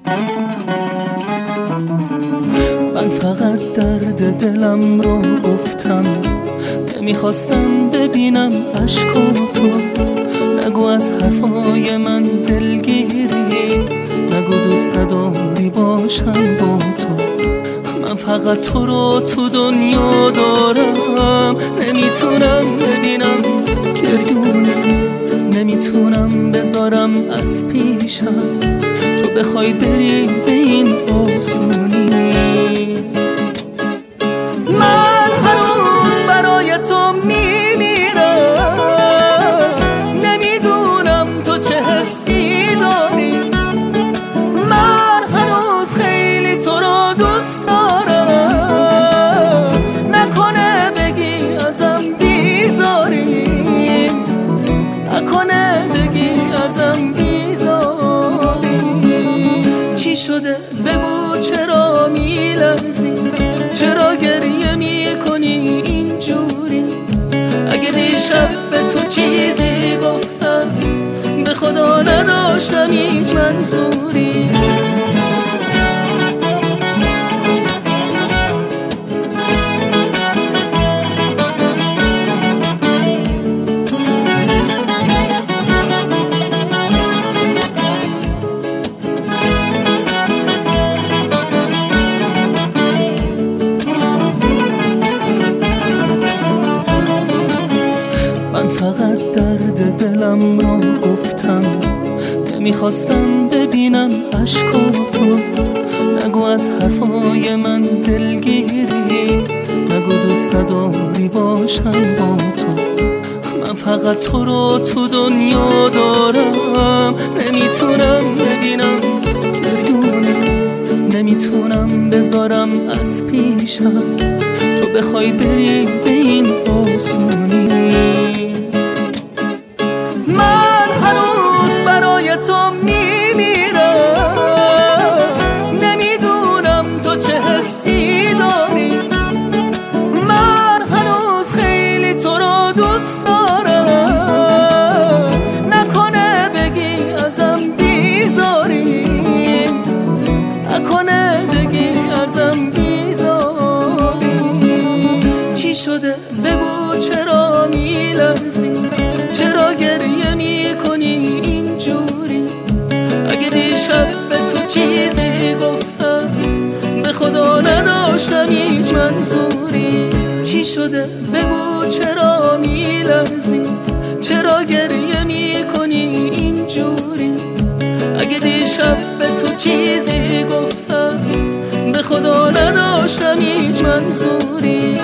من فقط درد دلم رو گفتم، نمیخواستم ببینم اشکاتو. نگو از حرفای من دلگیری، نگو دوست نداری باشم با تو. من فقط تو رو تو دنیا دارم، نمیتونم ببینم گریونه، نمیتونم بذارم از پیشم تو بخوای بری به این آسونی. من هنوز برای تو میمیرم، نمیدونم تو چه حسی داری. من هنوز خیلی تو رو دوست دارم، نکنه بگی ازم بیزاری، نکنه بگی ازم بیزاری. چی شده بگو، چرا میلرزی، چرا گریه میکنی اینجوری؟ اگه دیشب به تو چیزی گفتم، به خدا نداشتم هیچ منظوری. من فقط درد دلم رو گفتم، نمیخواستم ببینم اشکاتو. نگو از حرفای من دلگیری، نگو دوست نداری باشم با تو. من فقط تو رو تو دنیا دارم، نمیتونم ببینم گریونه، نمیتونم بذارم از پیشم تو بخوای بری به این آسونی. من هنوز برای تو میمیرم، نمیدونم تو چه حسی داری. من هنوز خیلی تو رو دوست دارم، نکنه بگی ازم بیزاری، نکنه بگی ازم بیزاری. چی شده بگو، چرا میلرزی، چرا گریه میکنی اینجوری؟ اگه دیشب به تو چیزی گفتم، به خدا نداشتم هیچ منظوری. چی شده بگو، چرا میلرزی، چرا گریه میکنی اینجوری؟ اگه دیشب به تو چیزی گفتم، به خدا نداشتم هیچ منظوری.